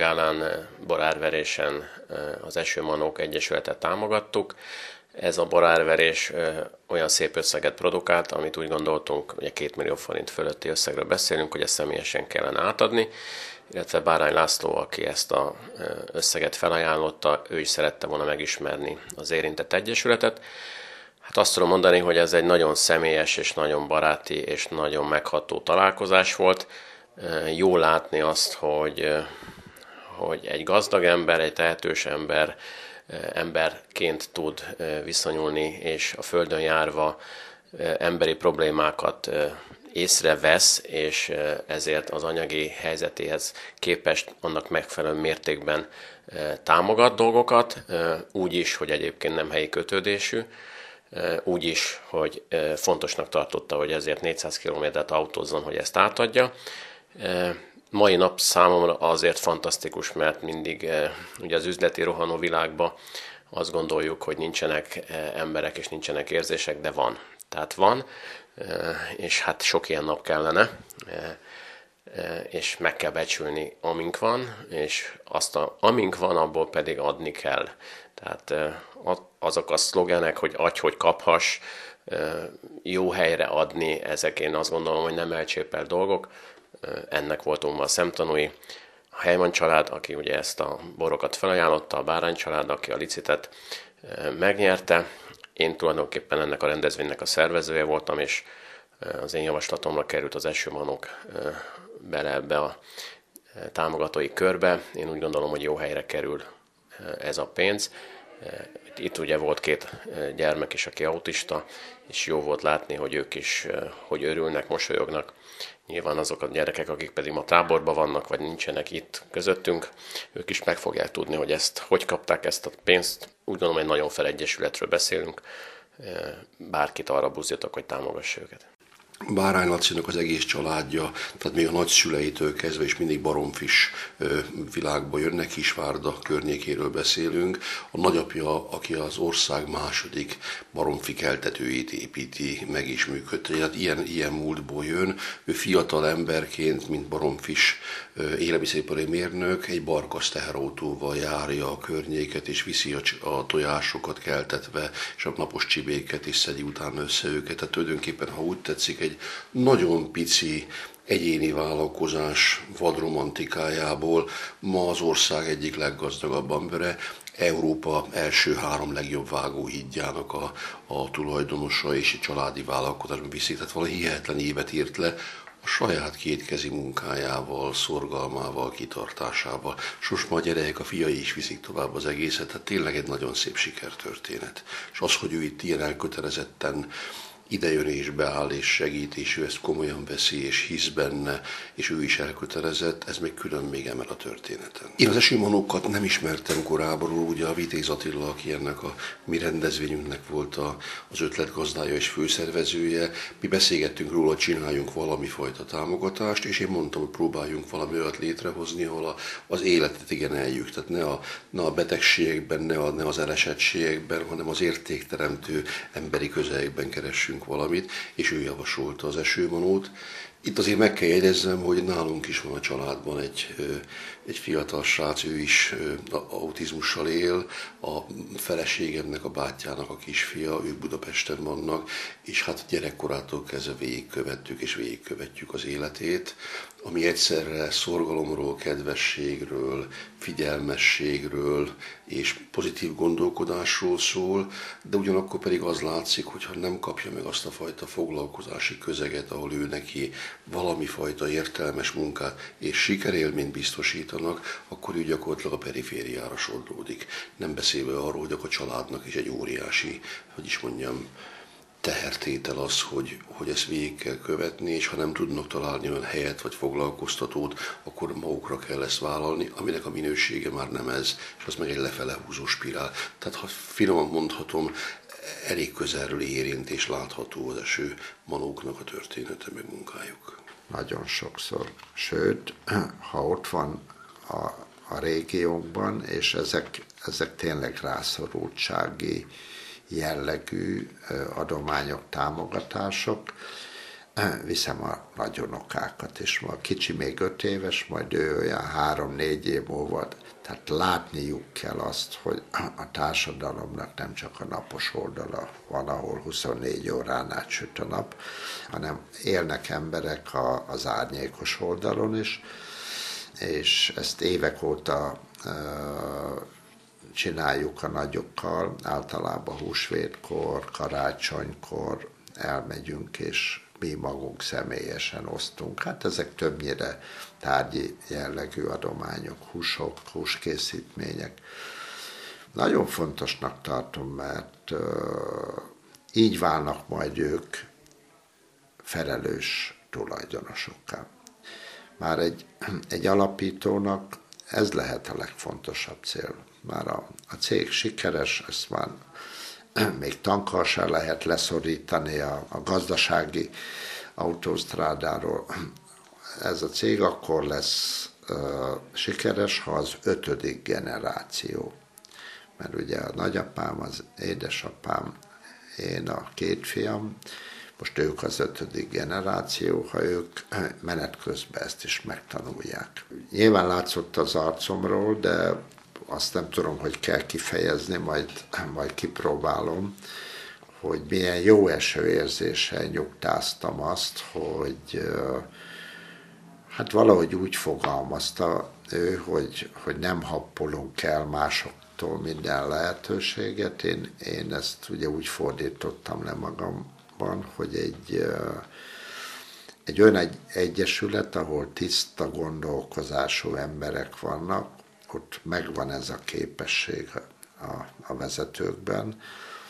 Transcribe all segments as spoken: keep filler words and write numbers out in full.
skálán borárverésen az Esőmanók Egyesületet támogattuk. Ez a borárverés olyan szép összeget produkált, amit úgy gondoltunk, ugye két millió forint fölötti összegről beszélünk, hogy ezt személyesen kellene átadni, illetve Bárány László, aki ezt az összeget felajánlotta, ő is szerette volna megismerni az érintett egyesületet. Hát azt tudom mondani, hogy ez egy nagyon személyes és nagyon baráti és nagyon megható találkozás volt. Jó látni azt, hogy, hogy egy gazdag ember, egy tehetős ember emberként tud viszonyulni, és a földön járva emberi problémákat észrevesz, és ezért az anyagi helyzetéhez képest annak megfelelő mértékben támogat dolgokat, úgy is, hogy egyébként nem helyi kötődésű, úgy is, hogy fontosnak tartotta, hogy ezért négyszáz kilométert autózzon, hogy ezt átadja. Mai nap számomra azért fantasztikus, mert mindig ugye az üzleti rohanó világban azt gondoljuk, hogy nincsenek emberek és nincsenek érzések, de van. Tehát van, és hát sok ilyen nap kellene, és meg kell becsülni, amink van, és azt, a, amink van, abból pedig adni kell. Tehát azok a szlogenek, hogy adj, hogy kaphass, jó helyre adni, ezek én azt gondolom, hogy nem elcsépelt dolgok. Ennek voltunk ma a szemtanúi. A Helyman család, aki ugye ezt a borokat felajánlotta, a Bárány család, aki a licitet megnyerte. Én tulajdonképpen ennek a rendezvénynek a szervezője voltam, és az én javaslatomra került az Esőmanók bele ebbe a támogatói körbe. Én úgy gondolom, hogy jó helyre kerül ez a pénz. Itt ugye volt két gyermek is, aki autista, és jó volt látni, hogy ők is hogy örülnek, mosolyognak. Nyilván azok a gyerekek, akik pedig ma táborban vannak, vagy nincsenek itt közöttünk, ők is meg fogják tudni, hogy ezt hogy kapták ezt a pénzt. Úgy gondolom, egy nagyon fel egyesületről beszélünk. Bárkit arra buzdítok, hogy támogassa őket. Bárány Lacinak az egész családja, tehát még a nagyszüleitől kezdve is mindig baromfis világba jönnek, Kisvárda környékéről beszélünk. A nagyapja, aki az ország második baromfi keltetőjét építi, meg is működte. Tehát ilyen, ilyen múltból jön. Ő fiatal emberként, mint baromfis élelmiszeripari mérnök, egy barkasz teherautóval járja a környéket, és viszi a, a tojásokat keltetve, és a napos csibéket, és szedi utána össze őket. Tehát tulajdonképpen, ha úgy tetszik, egy nagyon pici egyéni vállalkozás vadromantikájából ma az ország egyik leggazdagabb embere, Európa első három legjobb vágóhídjának a, a tulajdonosa és egy családi vállalkozásban viszik. Tehát valami hihetetlen évet írt le a saját kétkezi munkájával, szorgalmával, kitartásával. És most ma a gyerekek, a fiai is viszik tovább az egészet, tehát tényleg egy nagyon szép sikertörténet. És az, hogy ő itt ilyen elkötelezetten idejön és beáll és segít, és ő ezt komolyan veszi, és hisz benne, és ő is elkötelezett, ez még külön még emel a történeten. Én az Esőmanókat nem ismertem korábban, ugye a Vitéz Attila, aki ennek a mi rendezvényünknek volt a, az ötletgazdája és főszervezője. Mi beszélgettünk róla, hogy csináljunk valami fajta támogatást, és én mondtam, hogy próbáljunk valami olyat létrehozni, ahol a, az életet igen eljük. Tehát ne a, ne a betegségekben, ne, a, ne az elesettségekben, hanem az értékteremtő emberi közegekben keressünk valamit, és ő javasolta az Esőmanót. Itt azért meg kell jegyezzem, hogy nálunk is van a családban egy, egy fiatal srác, ő is autizmussal él, a feleségemnek, a bátyjának a kisfia, ők Budapesten vannak, és hát gyerekkorától kezdve végigkövettük és végigkövetjük az életét, ami egyszerre szorgalomról, kedvességről, figyelmességről és pozitív gondolkodásról szól, de ugyanakkor pedig az látszik, hogyha nem kapja meg azt a fajta foglalkozási közeget, ahol ő neki valami fajta értelmes munkát és sikerélményt biztosítanak, akkor ő gyakorlatilag a perifériára sodródik. Nem beszélve arról, hogy a családnak is egy óriási, hogy is mondjam, tehertétel az, hogy, hogy ezt végig kell követni, és ha nem tudnak találni olyan helyet vagy foglalkoztatót, akkor magukra kell ezt vállalni, aminek a minősége már nem ez, és az meg egy lefele húzó spirál. Tehát ha finoman mondhatom, elég közelről érint és látható az Esőmanóknak a története meg munkájuk. Nagyon sokszor. Sőt, ha ott van a, a régiónkban, és ezek, ezek tényleg rászorultsági jellegű adományok, támogatások, viszem a nagyunokákat, és a kicsi még öt éves, majd ő olyan három-négy év múlva. Tehát látniuk kell azt, hogy a társadalomnak nem csak a napos oldala van, ahol huszonnégy órán át süt a nap, hanem élnek emberek az árnyékos oldalon is, és ezt évek óta csináljuk a nagyokkal, általában húsvétkor, karácsonykor elmegyünk, és mi magunk személyesen osztunk. Hát ezek többnyire tárgyi jellegű adományok, húsok, húskészítmények. Nagyon fontosnak tartom, mert uh, így válnak majd ők felelős tulajdonosokká. Már egy, egy alapítónak ez lehet a legfontosabb cél. Már a, a cég sikeres, ezt már még tankkal sem lehet leszorítani a, a gazdasági autósztrádáról. Ez a cég akkor lesz uh, sikeres, ha az ötödik generáció. Mert ugye a nagyapám, az édesapám, én a két fiam, most ők az ötödik generáció, ha ők menet közben ezt is megtanulják. Nyilván látszott az arcomról, de azt nem tudom, hogy kell kifejezni, majd, majd kipróbálom, hogy milyen jó eső érzéssel nyugtáztam azt, hogy hát valahogy úgy fogalmazta ő, hogy, hogy nem happolunk el másoktól minden lehetőséget. Én, én ezt ugye úgy fordítottam le magamban, hogy egy, egy olyan egy egyesület, ahol tiszta gondolkozású emberek vannak, ott megvan ez a képesség a, a vezetőkben,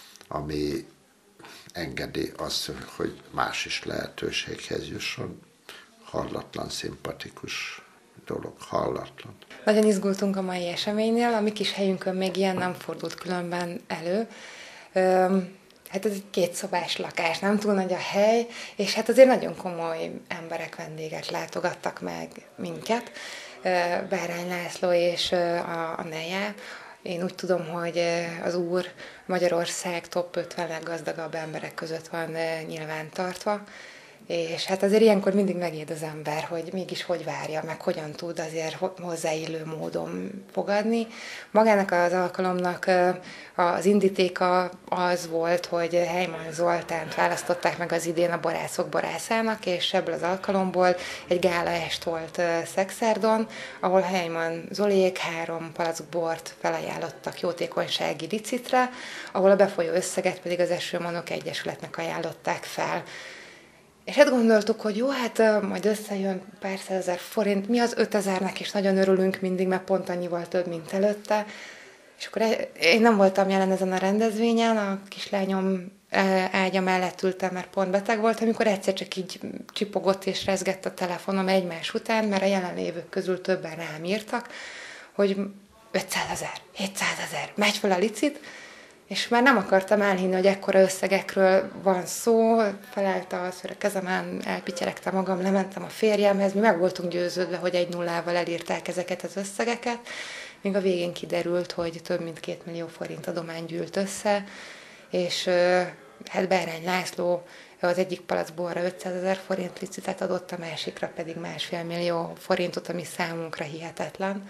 ami engedi azt, hogy más is lehetőséghez jusson. Hallatlan, szimpatikus dolog, hallatlan. Nagyon izgultunk a mai eseménynél, a mi kis helyünkön még ilyen nem fordult különben elő. Üm, hát ez egy kétszobás lakás, nem túl nagy a hely, és hát azért nagyon komoly emberek, vendégek látogattak meg minket. Bárány László és a, a neje. Én úgy tudom, hogy az úr Magyarország top ötven leggazdagabb emberek között van nyilván tartva, és hát azért ilyenkor mindig megijed az ember, hogy mégis hogy várja, meg hogyan tud azért hozzáillő módon fogadni. Magának az alkalomnak az indítéka az volt, hogy Heimann Zoltánt választották meg az idén a borászok borászának, és ebből az alkalomból egy gála est volt Szexárdon, ahol Heimann Zolék három palack bort felajánlottak jótékonysági licitre, ahol a befolyó összeget pedig az Esőmanok Egyesületnek ajánlották fel. És hát gondoltuk, hogy jó, hát majd összejön pár százezer forint, mi az ötezernek is nagyon örülünk mindig, mert pont annyival több, mint előtte. És akkor én nem voltam jelen ezen a rendezvényen, a kislányom ágya mellett ültem, mert pont beteg volt, amikor egyszer csak így csipogott és rezgett a telefonom egymás után, mert a jelenlévők közül többen rám írtak, hogy ötszázezer, hétszázezer, megy fel a licit, és már nem akartam elhinni, hogy ekkora összegekről van szó, felelte az, hogy a kezemen elpityeregtem magam, lementem a férjemhez, mi meg voltunk győződve, hogy egy nullával elírták ezeket az összegeket, míg a végén kiderült, hogy több mint két millió forint adomány gyűlt össze, és hát Bárány László az egyik palackborra ötszázezer forint licitet adott, a másikra pedig másfél millió forintot, ami számunkra hihetetlen.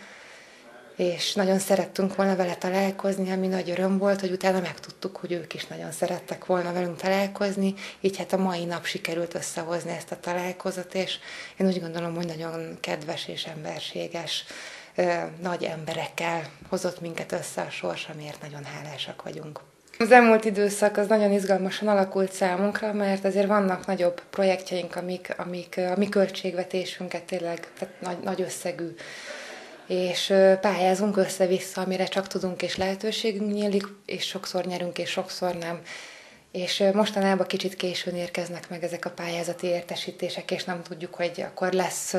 És nagyon szerettünk volna vele találkozni, ami nagy öröm volt, hogy utána megtudtuk, hogy ők is nagyon szerettek volna velünk találkozni, így hát a mai nap sikerült összehozni ezt a találkozót, és én úgy gondolom, hogy nagyon kedves és emberséges, nagy emberekkel hozott minket össze a sors, amiért nagyon hálásak vagyunk. Az elmúlt időszak az nagyon izgalmasan alakult számunkra, mert azért vannak nagyobb projektjeink, amik, amik a mi költségvetésünket tényleg tehát nagy, nagy összegű, és pályázunk össze-vissza, amire csak tudunk, és lehetőségünk nyílik, és sokszor nyerünk, és sokszor nem. És mostanában kicsit későn érkeznek meg ezek a pályázati értesítések, és nem tudjuk, hogy akkor lesz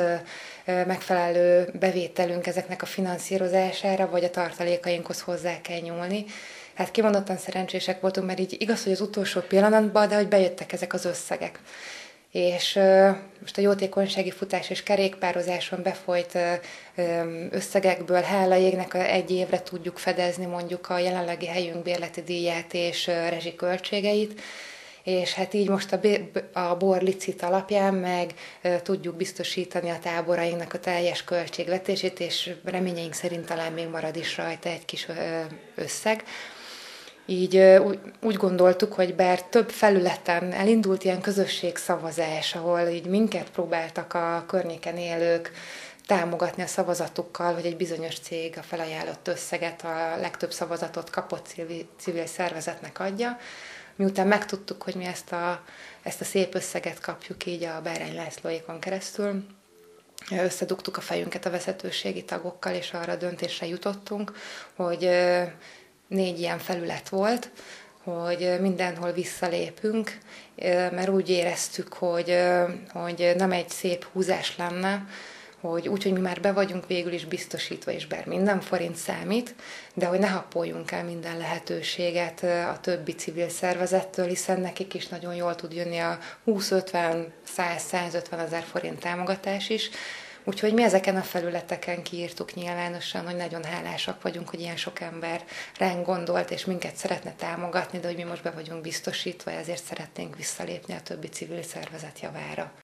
megfelelő bevételünk ezeknek a finanszírozására, vagy a tartalékainkhoz hozzá kell nyúlni. Hát kimondottan szerencsések voltunk, mert így igaz, hogy az utolsó pillanatban, de hogy bejöttek ezek az összegek. És uh, most a jótékonysági futás és kerékpározáson befolyt uh, összegekből hála égnek egy évre tudjuk fedezni mondjuk a jelenlegi helyünk bérleti díját és uh, rezsiköltségeit, és hát így most a, a borlicit alapján meg e, tudjuk biztosítani a táborainknak a teljes költségvetését, és reményeink szerint talán még marad is rajta egy kis összeg. Így úgy, úgy gondoltuk, hogy bár több felületen elindult ilyen közösségszavazás, ahol így minket próbáltak a környéken élők támogatni a szavazatukkal, hogy egy bizonyos cég a felajánlott összeget, a legtöbb szavazatot kapott civil, civil szervezetnek adja. Miután megtudtuk, hogy mi ezt a, ezt a szép összeget kapjuk így a Bárány Lászlóékon keresztül, összedugtuk a fejünket a vezetőségi tagokkal, és arra a döntésre jutottunk, hogy négy ilyen felület volt, hogy mindenhol visszalépünk, mert úgy éreztük, hogy, hogy nem egy szép húzás lenne, hogy úgy, hogy mi már be vagyunk végül is biztosítva, és bár minden forint számít, de hogy ne happoljunk el minden lehetőséget a többi civil szervezettől, hiszen nekik is nagyon jól tud jönni a húsz, ötven, száz, százötven ezer forint támogatás is. Úgyhogy mi ezeken a felületeken kiírtuk nyilvánosan, hogy nagyon hálásak vagyunk, hogy ilyen sok ember ránk gondolt, és minket szeretne támogatni, de hogy mi most be vagyunk biztosítva, ezért szeretnénk visszalépni a többi civil szervezet javára.